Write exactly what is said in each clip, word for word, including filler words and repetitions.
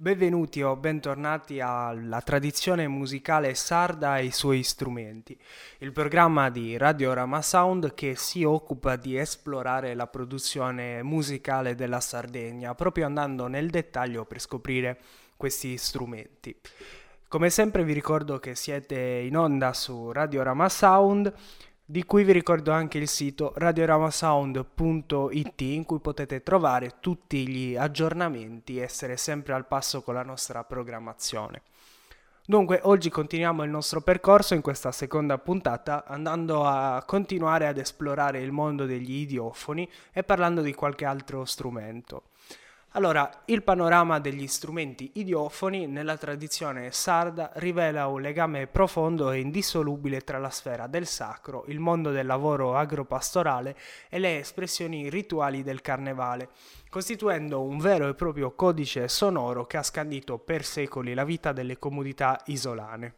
Benvenuti o bentornati alla tradizione musicale sarda e i suoi strumenti, il programma di Radiorama Sound che si occupa di esplorare la produzione musicale della Sardegna, proprio andando nel dettaglio per scoprire questi strumenti. Come sempre vi ricordo che siete in onda su Radiorama Sound, di cui vi ricordo anche il sito radioramasound punto it in cui potete trovare tutti gli aggiornamenti e essere sempre al passo con la nostra programmazione. Dunque, oggi continuiamo il nostro percorso in questa seconda puntata andando a continuare ad esplorare il mondo degli idiofoni e parlando di qualche altro strumento. Allora, il panorama degli strumenti idiofoni nella tradizione sarda rivela un legame profondo e indissolubile tra la sfera del sacro, il mondo del lavoro agropastorale e le espressioni rituali del carnevale, costituendo un vero e proprio codice sonoro che ha scandito per secoli la vita delle comunità isolane.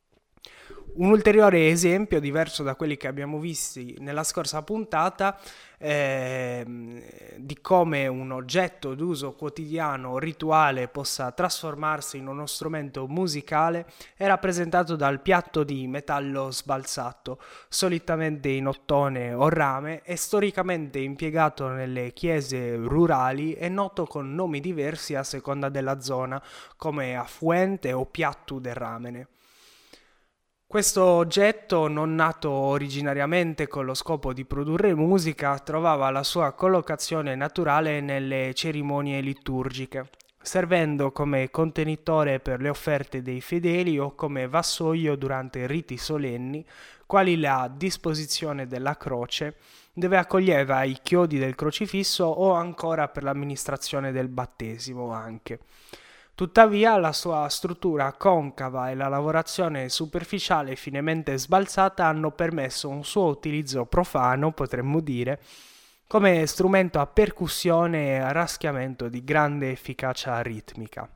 Un ulteriore esempio, diverso da quelli che abbiamo visti nella scorsa puntata, eh, di come un oggetto d'uso quotidiano o rituale possa trasformarsi in uno strumento musicale, è rappresentato dal piatto di metallo sbalzato, solitamente in ottone o rame e storicamente impiegato nelle chiese rurali e noto con nomi diversi a seconda della zona, come affuente o piatto del ramene. Questo oggetto, non nato originariamente con lo scopo di produrre musica, trovava la sua collocazione naturale nelle cerimonie liturgiche, servendo come contenitore per le offerte dei fedeli o come vassoio durante riti solenni, quali la disposizione della croce, dove accoglieva i chiodi del crocifisso o ancora per l'amministrazione del battesimo anche. Tuttavia la sua struttura concava e la lavorazione superficiale finemente sbalzata hanno permesso un suo utilizzo profano, potremmo dire, come strumento a percussione e a raschiamento di grande efficacia ritmica.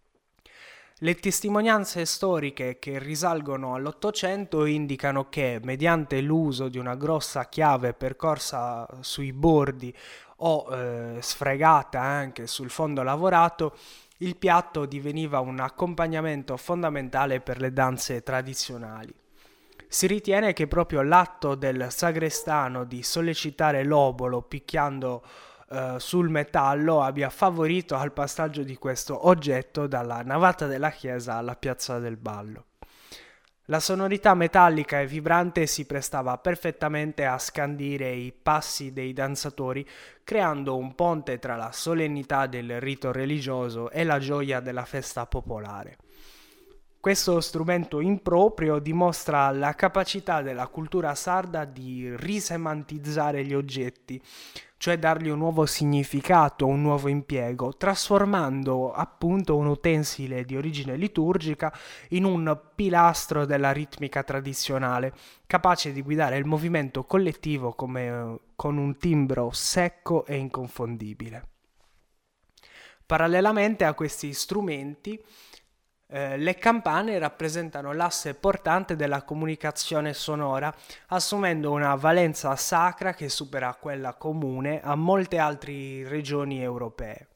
Le testimonianze storiche che risalgono all'Ottocento indicano che, mediante l'uso di una grossa chiave percorsa sui bordi o eh, sfregata anche sul fondo lavorato, il piatto diveniva un accompagnamento fondamentale per le danze tradizionali. Si ritiene che proprio l'atto del sagrestano di sollecitare l'obolo picchiando eh, sul metallo abbia favorito al passaggio di questo oggetto dalla navata della chiesa alla piazza del ballo. La sonorità metallica e vibrante si prestava perfettamente a scandire i passi dei danzatori, creando un ponte tra la solennità del rito religioso e la gioia della festa popolare. Questo strumento improprio dimostra la capacità della cultura sarda di risemantizzare gli oggetti, cioè dargli un nuovo significato, un nuovo impiego, trasformando appunto un utensile di origine liturgica in un pilastro della ritmica tradizionale, capace di guidare il movimento collettivo come, con un timbro secco e inconfondibile. Parallelamente a questi strumenti, Eh, le campane rappresentano l'asse portante della comunicazione sonora, assumendo una valenza sacra che supera quella comune a molte altre regioni europee.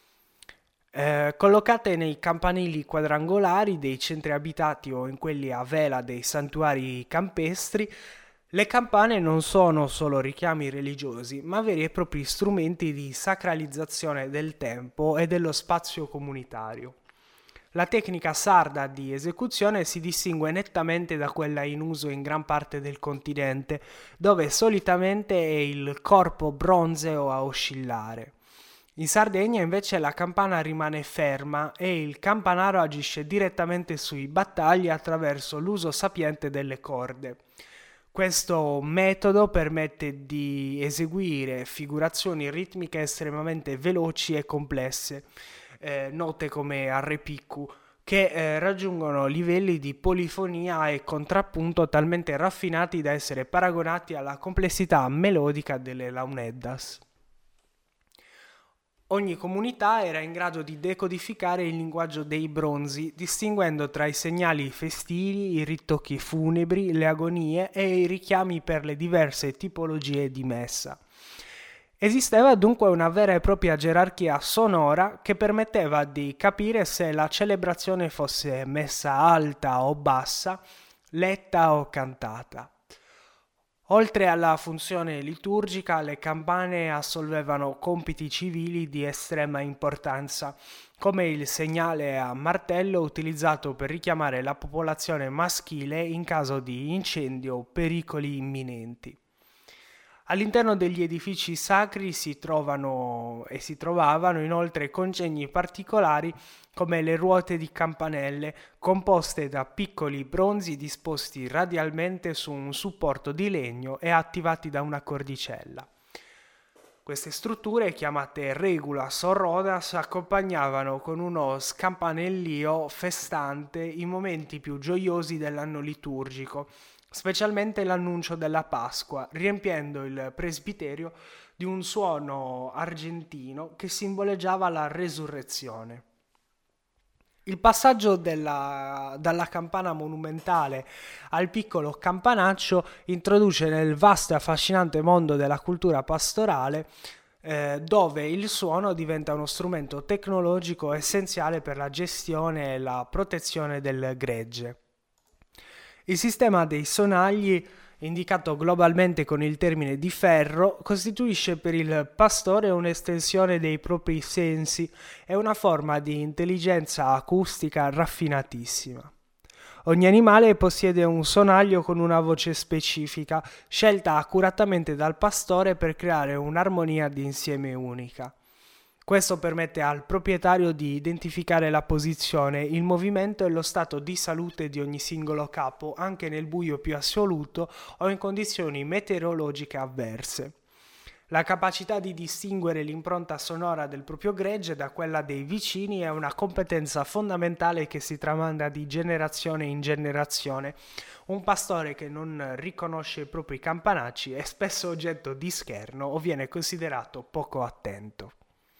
Eh, collocate nei campanili quadrangolari dei centri abitati o in quelli a vela dei santuari campestri, le campane non sono solo richiami religiosi, ma veri e propri strumenti di sacralizzazione del tempo e dello spazio comunitario. La tecnica sarda di esecuzione si distingue nettamente da quella in uso in gran parte del continente, dove solitamente è il corpo bronzeo a oscillare. In Sardegna invece la campana rimane ferma e il campanaro agisce direttamente sui battagli attraverso l'uso sapiente delle corde. Questo metodo permette di eseguire figurazioni ritmiche estremamente veloci e complesse, Eh, note come arrepiccu, che eh, raggiungono livelli di polifonia e contrappunto talmente raffinati da essere paragonati alla complessità melodica delle launeddas. Ogni comunità era in grado di decodificare il linguaggio dei bronzi, distinguendo tra i segnali festivi, i ritocchi funebri, le agonie e i richiami per le diverse tipologie di messa. Esisteva dunque una vera e propria gerarchia sonora che permetteva di capire se la celebrazione fosse messa alta o bassa, letta o cantata. Oltre alla funzione liturgica, le campane assolvevano compiti civili di estrema importanza, come il segnale a martello utilizzato per richiamare la popolazione maschile in caso di incendio o pericoli imminenti. All'interno degli edifici sacri si trovano e si trovavano inoltre congegni particolari come le ruote di campanelle, composte da piccoli bronzi disposti radialmente su un supporto di legno e attivati da una cordicella. Queste strutture, chiamate regulas o rodas, accompagnavano con uno scampanellio festante i momenti più gioiosi dell'anno liturgico, specialmente l'annuncio della Pasqua, riempiendo il presbiterio di un suono argentino che simboleggiava la resurrezione. Il passaggio della, dalla campana monumentale al piccolo campanaccio introduce nel vasto e affascinante mondo della cultura pastorale, eh, dove il suono diventa uno strumento tecnologico essenziale per la gestione e la protezione del gregge. Il sistema dei sonagli, indicato globalmente con il termine di ferro, costituisce per il pastore un'estensione dei propri sensi e una forma di intelligenza acustica raffinatissima. Ogni animale possiede un sonaglio con una voce specifica, scelta accuratamente dal pastore per creare un'armonia d'insieme unica. Questo permette al proprietario di identificare la posizione, il movimento e lo stato di salute di ogni singolo capo, anche nel buio più assoluto o in condizioni meteorologiche avverse. La capacità di distinguere l'impronta sonora del proprio gregge da quella dei vicini è una competenza fondamentale che si tramanda di generazione in generazione. Un pastore che non riconosce i propri campanacci è spesso oggetto di scherno o viene considerato poco attento.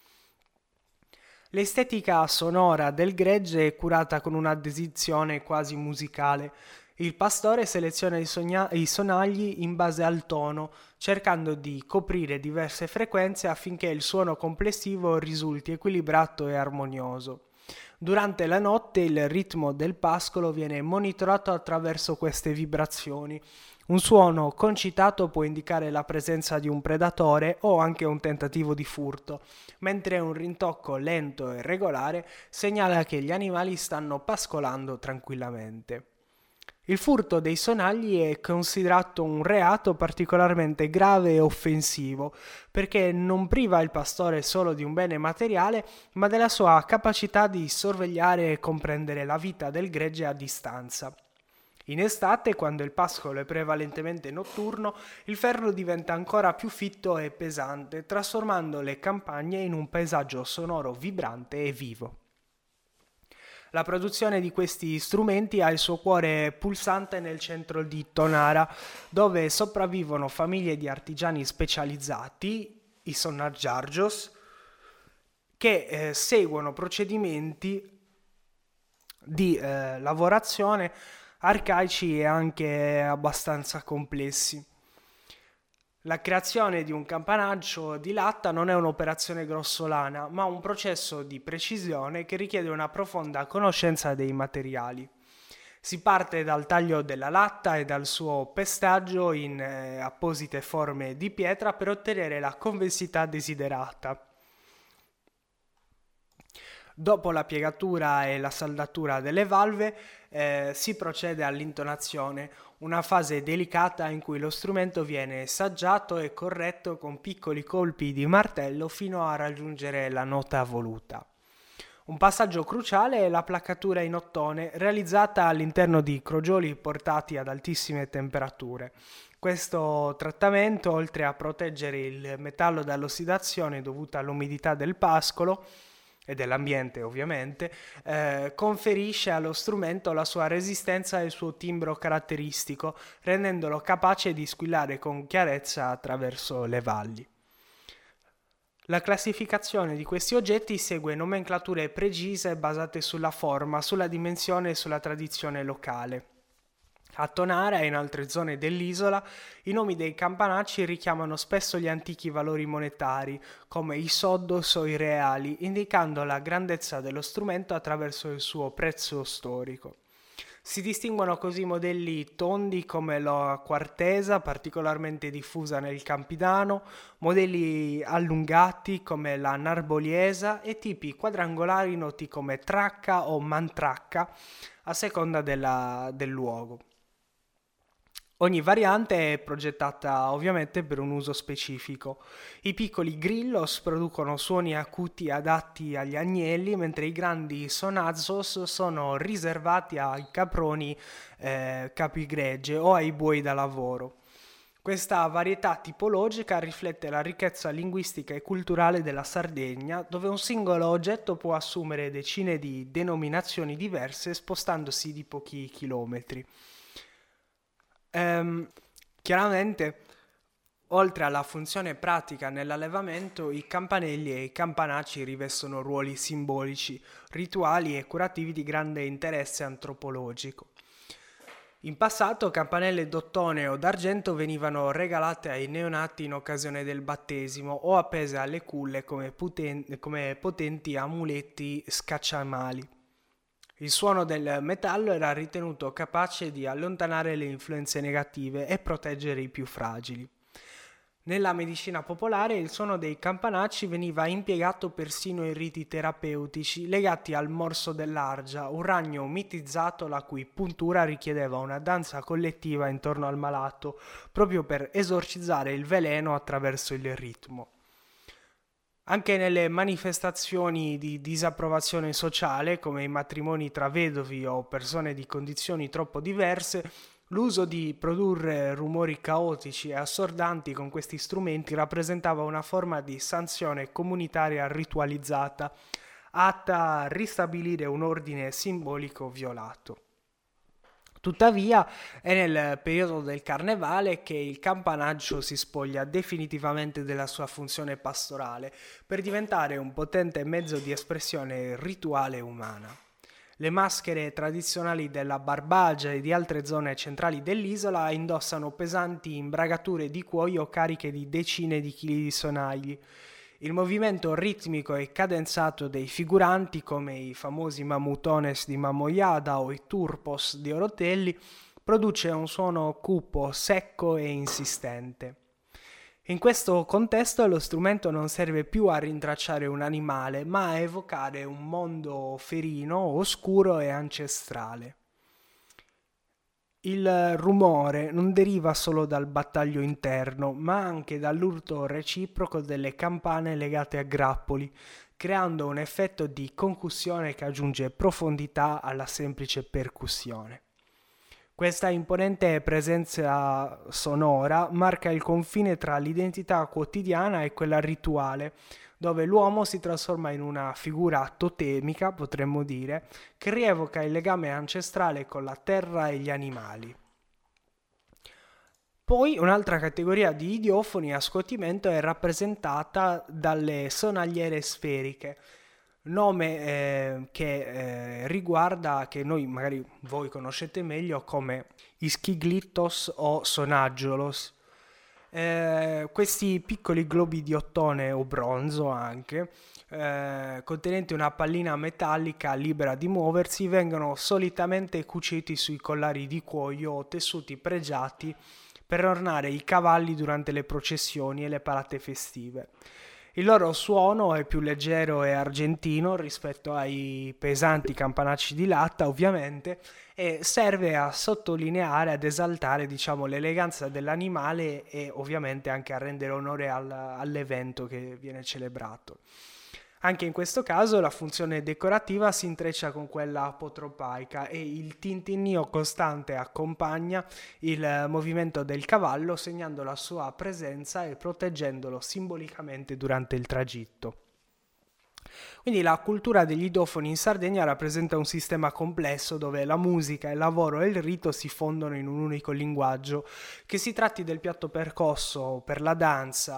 L'estetica sonora del gregge è curata con una dedizione quasi musicale. Il pastore seleziona i, sogna- i sonagli in base al tono, cercando di coprire diverse frequenze affinché il suono complessivo risulti equilibrato e armonioso. Durante la notte il ritmo del pascolo viene monitorato attraverso queste vibrazioni. Un suono concitato può indicare la presenza di un predatore o anche un tentativo di furto, mentre un rintocco lento e regolare segnala che gli animali stanno pascolando tranquillamente. Il furto dei sonagli è considerato un reato particolarmente grave e offensivo, perché non priva il pastore solo di un bene materiale, ma della sua capacità di sorvegliare e comprendere la vita del gregge a distanza. In estate, quando il pascolo è prevalentemente notturno, il ferro diventa ancora più fitto e pesante, trasformando le campagne in un paesaggio sonoro vibrante e vivo. La produzione di questi strumenti ha il suo cuore pulsante nel centro di Tonara, dove sopravvivono famiglie di artigiani specializzati, i sonaggiargios, che eh, seguono procedimenti di eh, lavorazione arcaici e anche abbastanza complessi. La creazione di un campanaccio di latta non è un'operazione grossolana, ma un processo di precisione che richiede una profonda conoscenza dei materiali. Si parte dal taglio della latta e dal suo pestaggio in eh, apposite forme di pietra per ottenere la convessità desiderata. Dopo la piegatura e la saldatura delle valve eh, si procede all'intonazione, una fase delicata in cui lo strumento viene saggiato e corretto con piccoli colpi di martello fino a raggiungere la nota voluta. Un passaggio cruciale è la placcatura in ottone realizzata all'interno di crogioli portati ad altissime temperature. Questo trattamento, oltre a proteggere il metallo dall'ossidazione dovuta all'umidità del pascolo, e dell'ambiente ovviamente, eh, conferisce allo strumento la sua resistenza e il suo timbro caratteristico, rendendolo capace di squillare con chiarezza attraverso le valli. La classificazione di questi oggetti segue nomenclature precise basate sulla forma, sulla dimensione e sulla tradizione locale. A Tonara e in altre zone dell'isola i nomi dei campanacci richiamano spesso gli antichi valori monetari, come i soddos o i reali, indicando la grandezza dello strumento attraverso il suo prezzo storico. Si distinguono così modelli tondi come la quartesa, particolarmente diffusa nel Campidano, modelli allungati come la narboliesa e tipi quadrangolari noti come tracca o mantracca, a seconda della, del luogo. Ogni variante è progettata ovviamente per un uso specifico. I piccoli grillos producono suoni acuti adatti agli agnelli, mentre i grandi sonazzos sono riservati ai caproni eh, capigregge o ai buoi da lavoro. Questa varietà tipologica riflette la ricchezza linguistica e culturale della Sardegna, dove un singolo oggetto può assumere decine di denominazioni diverse spostandosi di pochi chilometri. Ehm, chiaramente, oltre alla funzione pratica nell'allevamento, i campanelli e i campanacci rivestono ruoli simbolici, rituali e curativi di grande interesse antropologico. In passato campanelle d'ottone o d'argento venivano regalate ai neonati in occasione del battesimo o appese alle culle come, puten- come potenti amuletti scacciamali. Il suono del metallo era ritenuto capace di allontanare le influenze negative e proteggere i più fragili. Nella medicina popolare il suono dei campanacci veniva impiegato persino in riti terapeutici legati al morso dell'argia, un ragno mitizzato la cui puntura richiedeva una danza collettiva intorno al malato, proprio per esorcizzare il veleno attraverso il ritmo. Anche nelle manifestazioni di disapprovazione sociale, come i matrimoni tra vedovi o persone di condizioni troppo diverse, l'uso di produrre rumori caotici e assordanti con questi strumenti rappresentava una forma di sanzione comunitaria ritualizzata, atta a ristabilire un ordine simbolico violato. Tuttavia è nel periodo del carnevale che il campanaggio si spoglia definitivamente della sua funzione pastorale per diventare un potente mezzo di espressione rituale umana. Le maschere tradizionali della Barbagia e di altre zone centrali dell'isola indossano pesanti imbragature di cuoio cariche di decine di chili di sonagli. Il movimento ritmico e cadenzato dei figuranti, come i famosi mamutones di Mamoiada o i turpos di Orotelli, produce un suono cupo, secco e insistente. In questo contesto lo strumento non serve più a rintracciare un animale, ma a evocare un mondo ferino, oscuro e ancestrale. Il rumore non deriva solo dal battaglio interno, ma anche dall'urto reciproco delle campane legate a grappoli, creando un effetto di concussione che aggiunge profondità alla semplice percussione. Questa imponente presenza sonora marca il confine tra l'identità quotidiana e quella rituale, dove l'uomo si trasforma in una figura totemica, potremmo dire, che rievoca il legame ancestrale con la terra e gli animali. Poi un'altra categoria di idiofoni a scuotimento è rappresentata dalle sonagliere sferiche, nome eh, che eh, riguarda, che noi magari voi conoscete meglio come ischiglittos o sonaggiolos. Eh, questi piccoli globi di ottone o bronzo anche, eh, contenenti una pallina metallica libera di muoversi, vengono solitamente cuciti sui collari di cuoio o tessuti pregiati per ornare i cavalli durante le processioni e le parate festive. Il loro suono è più leggero e argentino rispetto ai pesanti campanacci di latta, ovviamente, e serve a sottolineare, ad esaltare, diciamo, l'eleganza dell'animale e ovviamente anche a rendere onore al, all'evento che viene celebrato. Anche in questo caso la funzione decorativa si intreccia con quella apotropaica e il tintinnio costante accompagna il movimento del cavallo, segnando la sua presenza e proteggendolo simbolicamente durante il tragitto. Quindi la cultura degli idofoni in Sardegna rappresenta un sistema complesso dove la musica, il lavoro e il rito si fondono in un unico linguaggio, che si tratti del piatto percosso per la danza,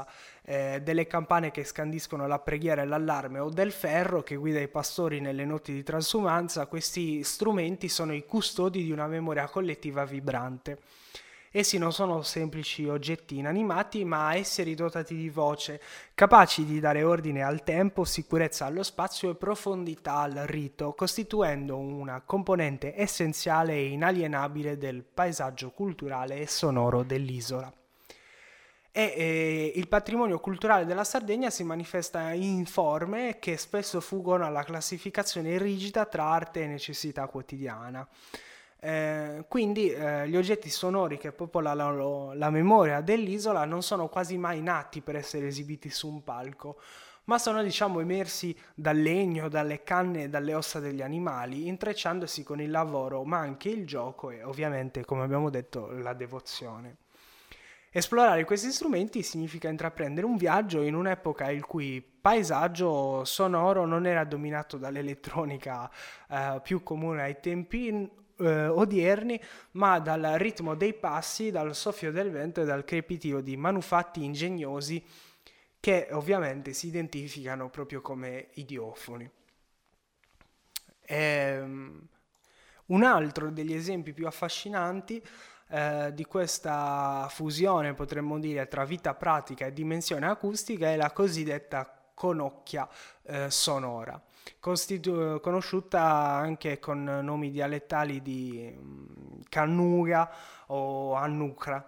eh, delle campane che scandiscono la preghiera e l'allarme o del ferro che guida i pastori nelle notti di transumanza, questi strumenti sono i custodi di una memoria collettiva vibrante. Essi non sono semplici oggetti inanimati, ma esseri dotati di voce, capaci di dare ordine al tempo, sicurezza allo spazio e profondità al rito, costituendo una componente essenziale e inalienabile del paesaggio culturale e sonoro dell'isola. E eh, il patrimonio culturale della Sardegna si manifesta in forme che spesso fuggono alla classificazione rigida tra arte e necessità quotidiana. Eh, quindi eh, gli oggetti sonori che popolano la, la memoria dell'isola non sono quasi mai nati per essere esibiti su un palco, ma sono diciamo emersi dal legno, dalle canne e dalle ossa degli animali, intrecciandosi con il lavoro, ma anche il gioco e ovviamente, come abbiamo detto, la devozione. Esplorare questi strumenti significa intraprendere un viaggio in un'epoca il cui paesaggio sonoro non era dominato dall'elettronica eh, più comune ai tempi Eh, odierni, ma dal ritmo dei passi, dal soffio del vento e dal crepitio di manufatti ingegnosi che ovviamente si identificano proprio come idiofoni. Ehm, un altro degli esempi più affascinanti eh, di questa fusione, potremmo dire, tra vita pratica e dimensione acustica è la cosiddetta conocchia eh, sonora. Costitu- conosciuta anche con nomi dialettali di um, cannuga o annucra.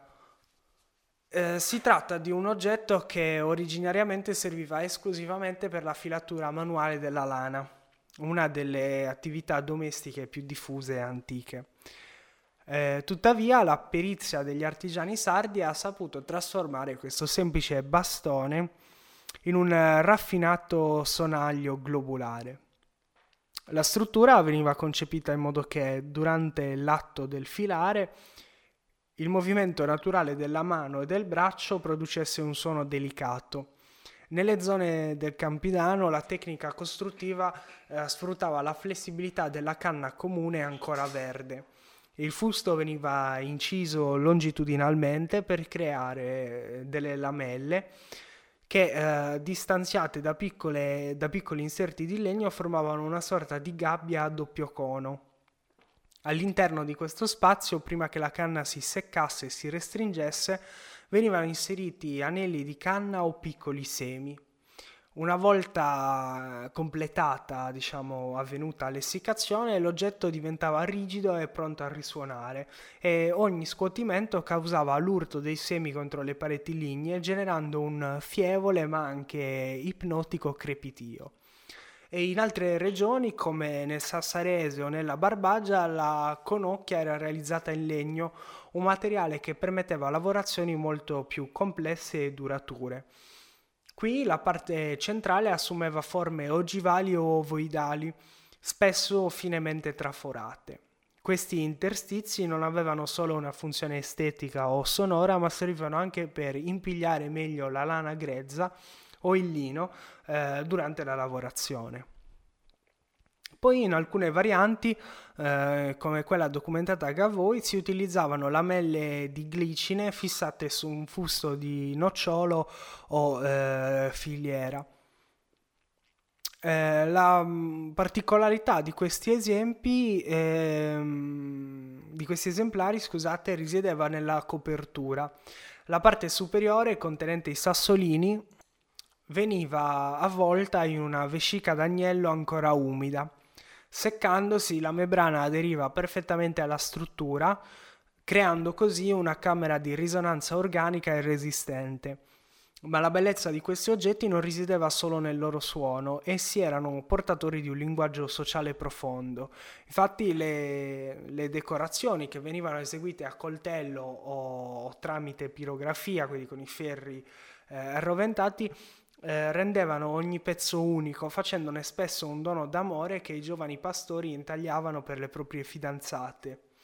Eh, si tratta di un oggetto che originariamente serviva esclusivamente per la filatura manuale della lana, una delle attività domestiche più diffuse e antiche. Eh, tuttavia la perizia degli artigiani sardi ha saputo trasformare questo semplice bastone in un raffinato sonaglio globulare. La struttura veniva concepita in modo che durante l'atto del filare il movimento naturale della mano e del braccio producesse un suono delicato. Nelle zone del Campidano la tecnica costruttiva eh, sfruttava la flessibilità della canna comune ancora verde. Il fusto veniva inciso longitudinalmente per creare delle lamelle che eh, distanziate da, piccole, da piccoli inserti di legno formavano una sorta di gabbia a doppio cono. All'interno di questo spazio, prima che la canna si seccasse e si restringesse, venivano inseriti anelli di canna o piccoli semi. Una volta completata, diciamo, avvenuta l'essiccazione, l'oggetto diventava rigido e pronto a risuonare e ogni scuotimento causava l'urto dei semi contro le pareti lignee, generando un fievole ma anche ipnotico crepitio. E in altre regioni, come nel Sassarese o nella Barbagia, la conocchia era realizzata in legno, un materiale che permetteva lavorazioni molto più complesse e durature. Qui la parte centrale assumeva forme ogivali o ovoidali, spesso finemente traforate. Questi interstizi non avevano solo una funzione estetica o sonora, ma servivano anche per impigliare meglio la lana grezza o il lino eh, durante la lavorazione. Poi in alcune varianti, eh, come quella documentata a Gavoi, si utilizzavano lamelle di glicine fissate su un fusto di nocciolo o eh, filiera. Eh, la mh, particolarità di questi esempi, ehm, di questi esemplari, scusate, risiedeva nella copertura. La parte superiore, contenente i sassolini, veniva avvolta in una vescica d'agnello ancora umida. Seccandosi, la membrana aderiva perfettamente alla struttura, creando così una camera di risonanza organica e resistente. Ma la bellezza di questi oggetti non risiedeva solo nel loro suono, essi erano portatori di un linguaggio sociale profondo. Infatti le, le decorazioni che venivano eseguite a coltello o, o tramite pirografia, quindi con i ferri eh, arroventati, eh, rendevano ogni pezzo unico, facendone spesso un dono d'amore che i giovani pastori intagliavano per le proprie fidanzate.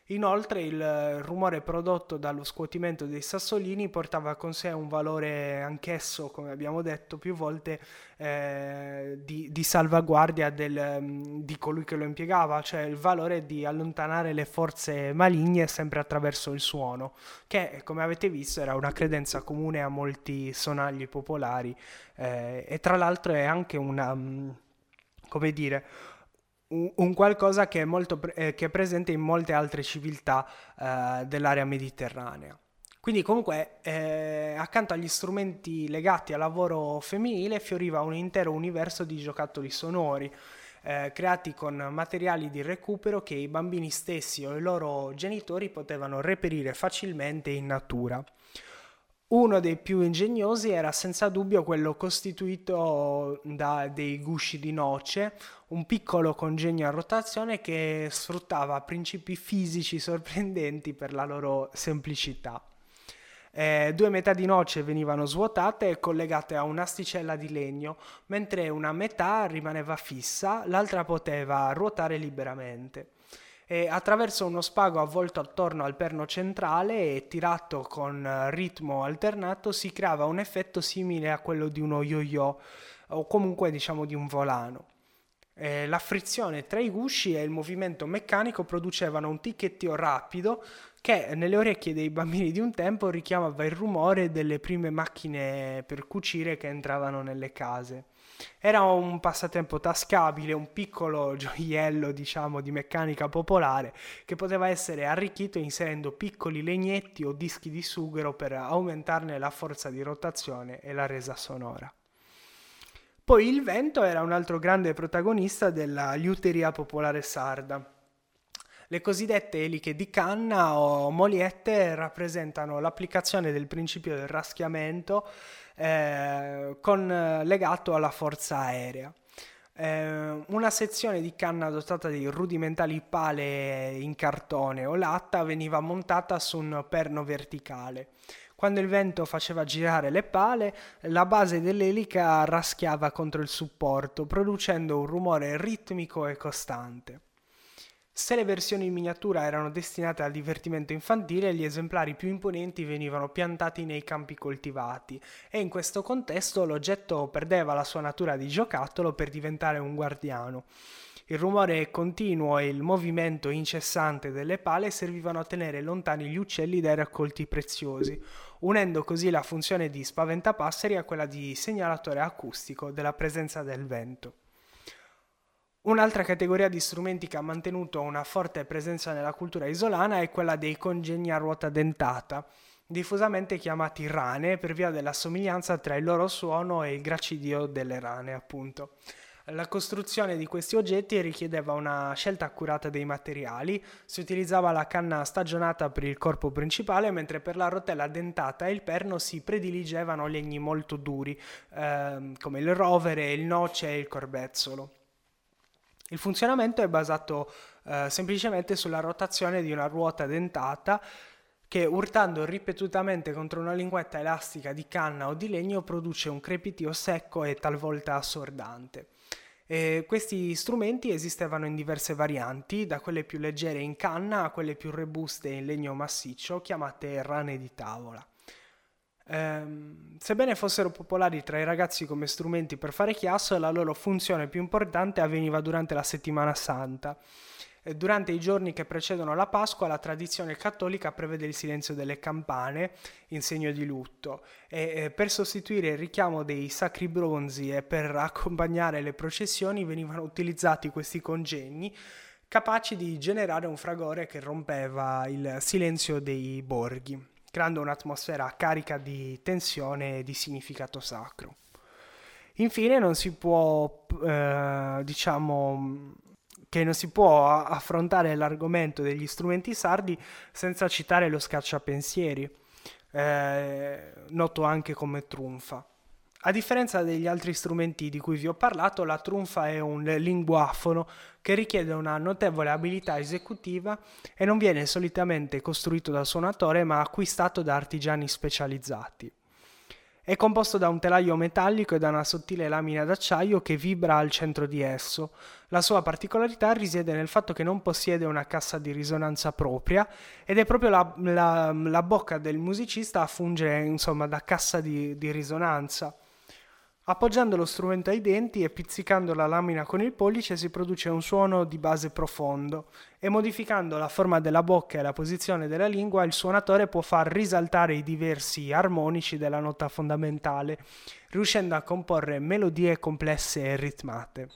Inoltre il rumore prodotto dallo scuotimento dei sassolini portava con sé un valore anch'esso, come abbiamo detto più volte, eh, di, di salvaguardia del, di colui che lo impiegava, cioè il valore di allontanare le forze maligne sempre attraverso il suono, che come avete visto era una credenza comune a molti sonagli popolari, eh, e tra l'altro è anche una, come dire, un, un qualcosa che è, molto, eh, che è presente in molte altre civiltà eh, dell'area mediterranea. Quindi comunque eh, accanto agli strumenti legati al lavoro femminile fioriva un intero universo di giocattoli sonori, eh, creati con materiali di recupero che i bambini stessi o i loro genitori potevano reperire facilmente in natura. Uno dei più ingegnosi era senza dubbio quello costituito da dei gusci di noce, un piccolo congegno a rotazione che sfruttava principi fisici sorprendenti per la loro semplicità. Eh, due metà di noce venivano svuotate e collegate a un'asticella di legno, mentre una metà rimaneva fissa, l'altra poteva ruotare liberamente. E attraverso uno spago avvolto attorno al perno centrale e tirato con ritmo alternato si creava un effetto simile a quello di uno yo-yo o comunque diciamo di un volano. Eh, la frizione tra i gusci e il movimento meccanico producevano un ticchettio rapido che nelle orecchie dei bambini di un tempo richiamava il rumore delle prime macchine per cucire che entravano nelle case. Era un passatempo tascabile, un piccolo gioiello, diciamo, di meccanica popolare che poteva essere arricchito inserendo piccoli legnetti o dischi di sughero per aumentarne la forza di rotazione e la resa sonora. Poi il vento era un altro grande protagonista della liuteria popolare sarda. Le cosiddette eliche di canna o moliette rappresentano l'applicazione del principio del raschiamento eh, con, legato alla forza aerea. Eh, una sezione di canna dotata di rudimentali pale in cartone o latta veniva montata su un perno verticale. Quando il vento faceva girare le pale, la base dell'elica raschiava contro il supporto, producendo un rumore ritmico e costante. Se le versioni in miniatura erano destinate al divertimento infantile, gli esemplari più imponenti venivano piantati nei campi coltivati e in questo contesto l'oggetto perdeva la sua natura di giocattolo per diventare un guardiano. Il rumore continuo e il movimento incessante delle pale servivano a tenere lontani gli uccelli dai raccolti preziosi, unendo così la funzione di spaventapasseri a quella di segnalatore acustico della presenza del vento. Un'altra categoria di strumenti che ha mantenuto una forte presenza nella cultura isolana è quella dei congegni a ruota dentata, diffusamente chiamati rane per via della somiglianza tra il loro suono e il gracidio delle rane, appunto. La costruzione di questi oggetti richiedeva una scelta accurata dei materiali, si utilizzava la canna stagionata per il corpo principale, mentre per la rotella dentata e il perno si prediligevano legni molto duri, eh, come il rovere, il noce e il corbezzolo. Il funzionamento è basato eh, semplicemente sulla rotazione di una ruota dentata che, urtando ripetutamente contro una linguetta elastica di canna o di legno, produce un crepitio secco e talvolta assordante. E questi strumenti esistevano in diverse varianti, da quelle più leggere in canna a quelle più robuste in legno massiccio, chiamate rane di tavola. Ehm, sebbene fossero popolari tra i ragazzi come strumenti per fare chiasso, la loro funzione più importante avveniva durante la settimana santa. E durante i giorni che precedono la Pasqua, la tradizione cattolica prevede il silenzio delle campane in segno di lutto e eh, per sostituire il richiamo dei sacri bronzi e per accompagnare le processioni venivano utilizzati questi congegni capaci di generare un fragore che rompeva il silenzio dei borghi, creando un'atmosfera carica di tensione e di significato sacro. Infine non si può, eh, diciamo, che non si può affrontare l'argomento degli strumenti sardi senza citare lo scacciapensieri, eh, noto anche come trunfa. A differenza degli altri strumenti di cui vi ho parlato, la trunfa è un linguafono che richiede una notevole abilità esecutiva e non viene solitamente costruito dal suonatore ma acquistato da artigiani specializzati. È composto da un telaio metallico e da una sottile lamina d'acciaio che vibra al centro di esso. La sua particolarità risiede nel fatto che non possiede una cassa di risonanza propria ed è proprio la, la, la bocca del musicista a fungere, insomma, da cassa di, di risonanza. Appoggiando lo strumento ai denti e pizzicando la lamina con il pollice si produce un suono di base profondo e modificando la forma della bocca e la posizione della lingua il suonatore può far risaltare i diversi armonici della nota fondamentale, riuscendo a comporre melodie complesse e ritmate.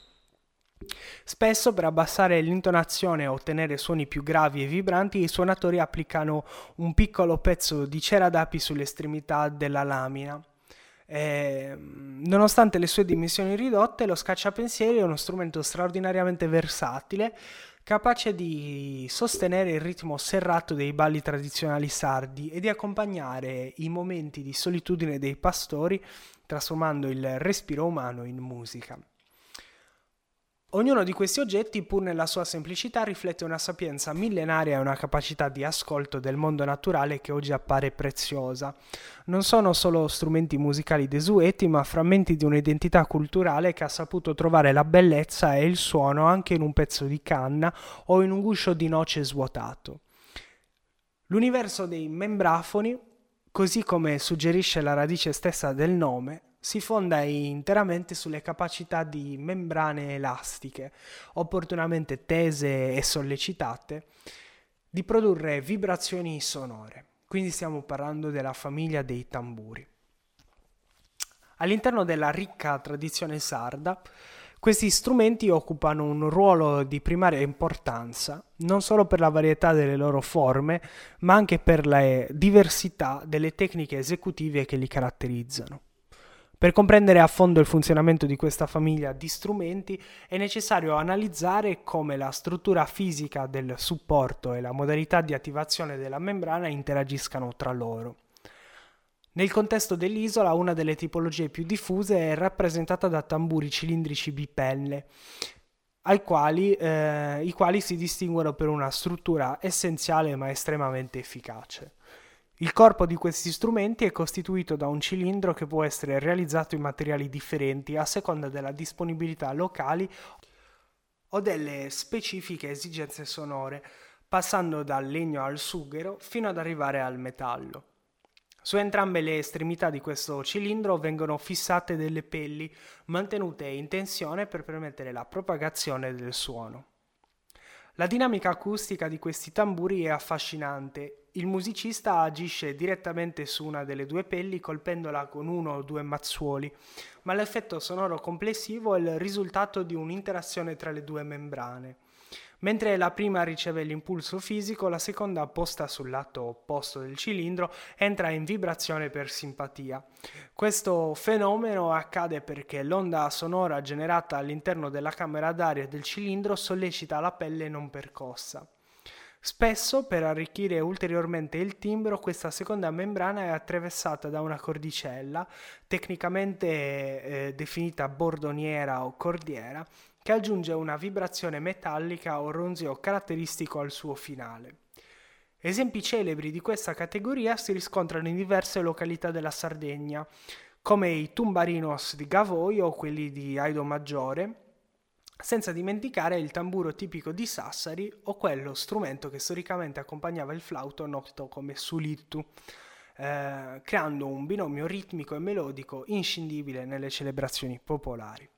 Spesso per abbassare l'intonazione e ottenere suoni più gravi e vibranti i suonatori applicano un piccolo pezzo di cera d'api sulle estremità della lamina. Eh, nonostante le sue dimensioni ridotte, lo scacciapensieri è uno strumento straordinariamente versatile, capace di sostenere il ritmo serrato dei balli tradizionali sardi e di accompagnare i momenti di solitudine dei pastori, trasformando il respiro umano in musica. Ognuno di questi oggetti, pur nella sua semplicità, riflette una sapienza millenaria e una capacità di ascolto del mondo naturale che oggi appare preziosa. Non sono solo strumenti musicali desueti, ma frammenti di un'identità culturale che ha saputo trovare la bellezza e il suono anche in un pezzo di canna o in un guscio di noce svuotato. L'universo dei membrafoni, così come suggerisce la radice stessa del nome, si fonda interamente sulle capacità di membrane elastiche, opportunamente tese e sollecitate, di produrre vibrazioni sonore. Quindi stiamo parlando della famiglia dei tamburi. All'interno della ricca tradizione sarda, questi strumenti occupano un ruolo di primaria importanza, non solo per la varietà delle loro forme, ma anche per la diversità delle tecniche esecutive che li caratterizzano. Per comprendere a fondo il funzionamento di questa famiglia di strumenti è necessario analizzare come la struttura fisica del supporto e la modalità di attivazione della membrana interagiscano tra loro. Nel contesto dell'isola, una delle tipologie più diffuse è rappresentata da tamburi cilindrici bipenne, ai quali, eh, i quali si distinguono per una struttura essenziale ma estremamente efficace. Il corpo di questi strumenti è costituito da un cilindro che può essere realizzato in materiali differenti a seconda della disponibilità locali o delle specifiche esigenze sonore, passando dal legno al sughero fino ad arrivare al metallo. Su entrambe le estremità di questo cilindro vengono fissate delle pelli mantenute in tensione per permettere la propagazione del suono. La dinamica acustica di questi tamburi è affascinante. Il musicista agisce direttamente su una delle due pelli colpendola con uno o due mazzuoli, ma l'effetto sonoro complessivo è il risultato di un'interazione tra le due membrane. Mentre la prima riceve l'impulso fisico, la seconda, posta sul lato opposto del cilindro, entra in vibrazione per simpatia. Questo fenomeno accade perché l'onda sonora generata all'interno della camera d'aria del cilindro sollecita la pelle non percossa. Spesso, per arricchire ulteriormente il timbro, questa seconda membrana è attraversata da una cordicella, tecnicamente eh, definita bordoniera o cordiera, che aggiunge una vibrazione metallica o ronzio caratteristico al suo finale. Esempi celebri di questa categoria si riscontrano in diverse località della Sardegna, come i tumbarinos di Gavoi o quelli di Aido Maggiore, senza dimenticare il tamburo tipico di Sassari o quello strumento che storicamente accompagnava il flauto noto come sulittu, eh, creando un binomio ritmico e melodico inscindibile nelle celebrazioni popolari.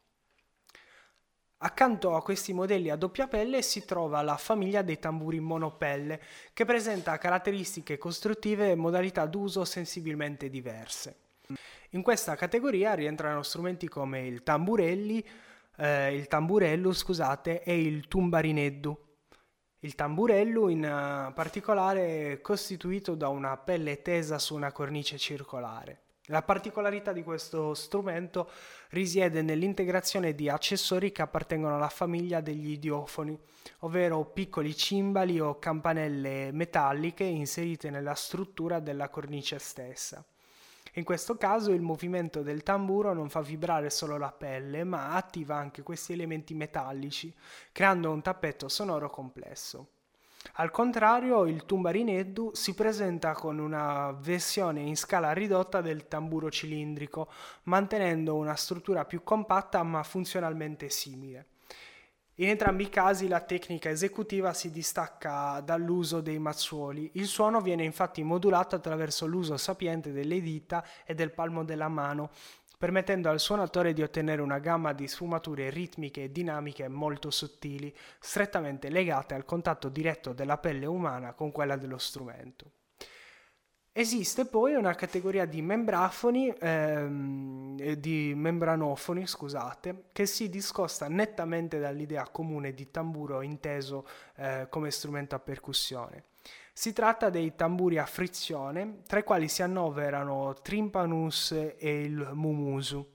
Accanto a questi modelli a doppia pelle si trova la famiglia dei tamburi monopelle, che presenta caratteristiche costruttive e modalità d'uso sensibilmente diverse. In questa categoria rientrano strumenti come il tamburelli, eh, il tamburello, scusate, e il tumbarineddu. Il tamburello in uh, particolare è costituito da una pelle tesa su una cornice circolare. La particolarità di questo strumento risiede nell'integrazione di accessori che appartengono alla famiglia degli idiofoni, ovvero piccoli cimbali o campanelle metalliche inserite nella struttura della cornice stessa. In questo caso il movimento del tamburo non fa vibrare solo la pelle, ma attiva anche questi elementi metallici, creando un tappeto sonoro complesso. Al contrario, il tumbarineddu si presenta con una versione in scala ridotta del tamburo cilindrico, mantenendo una struttura più compatta ma funzionalmente simile. In entrambi i casi la tecnica esecutiva si distacca dall'uso dei mazzuoli. Il suono viene infatti modulato attraverso l'uso sapiente delle dita e del palmo della mano, permettendo al suonatore di ottenere una gamma di sfumature ritmiche e dinamiche molto sottili, strettamente legate al contatto diretto della pelle umana con quella dello strumento. Esiste poi una categoria di membrafoni, ehm, di membranofoni, scusate, che si discosta nettamente dall'idea comune di tamburo inteso eh, come strumento a percussione. Si tratta dei tamburi a frizione, tra i quali si annoverano trimpanus e il mumusu.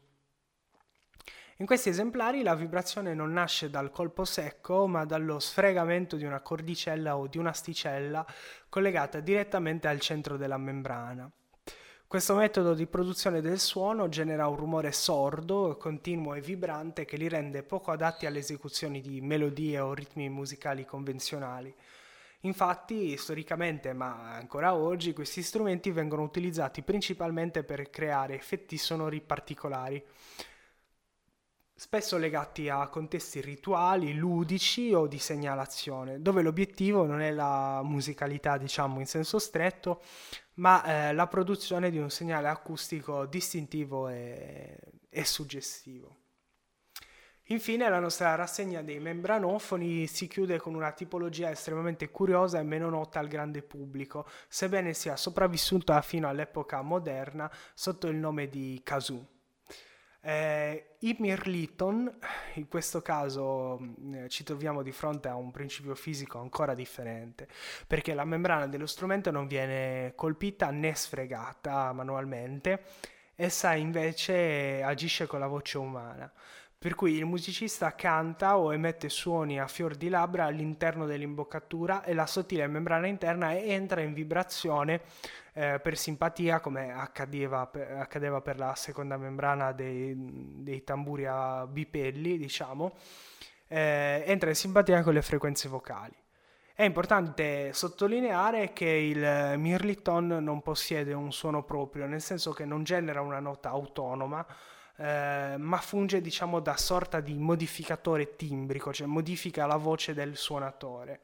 In questi esemplari la vibrazione non nasce dal colpo secco, ma dallo sfregamento di una cordicella o di un'asticella collegata direttamente al centro della membrana. Questo metodo di produzione del suono genera un rumore sordo, continuo e vibrante che li rende poco adatti alle esecuzioni di melodie o ritmi musicali convenzionali. Infatti, storicamente, ma ancora oggi, questi strumenti vengono utilizzati principalmente per creare effetti sonori particolari, spesso legati a contesti rituali, ludici o di segnalazione, dove l'obiettivo non è la musicalità, diciamo, in senso stretto, ma eh, la produzione di un segnale acustico distintivo e, e suggestivo. Infine, la nostra rassegna dei membranofoni si chiude con una tipologia estremamente curiosa e meno nota al grande pubblico, sebbene sia sopravvissuta fino all'epoca moderna sotto il nome di kazoo. Eh, I Mirliton, in questo caso eh, ci troviamo di fronte a un principio fisico ancora differente, perché la membrana dello strumento non viene colpita né sfregata manualmente, essa invece agisce con la voce umana, per cui il musicista canta o emette suoni a fior di labbra all'interno dell'imboccatura e la sottile membrana interna entra in vibrazione eh, per simpatia, come accadeva per, accadeva per la seconda membrana dei, dei tamburi a bipelli, diciamo, eh, entra in simpatia con le frequenze vocali. È importante sottolineare che il Mirliton non possiede un suono proprio, nel senso che non genera una nota autonoma, eh, ma funge, diciamo, da sorta di modificatore timbrico, cioè modifica la voce del suonatore.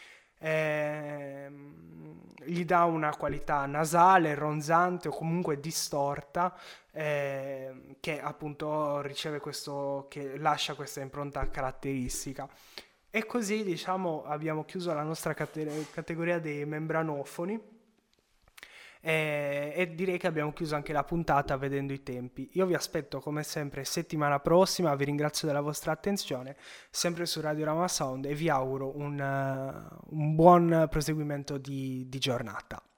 Eh, gli dà una qualità nasale, ronzante o comunque distorta, eh, che appunto riceve questo, che lascia questa impronta caratteristica. E così, diciamo, abbiamo chiuso la nostra cate- categoria dei membranofoni. E, e direi che abbiamo chiuso anche la puntata vedendo i tempi. Io vi aspetto come sempre settimana prossima, vi ringrazio della vostra attenzione, sempre su Radio Rama Sound, e vi auguro un, uh, un buon proseguimento di, di giornata.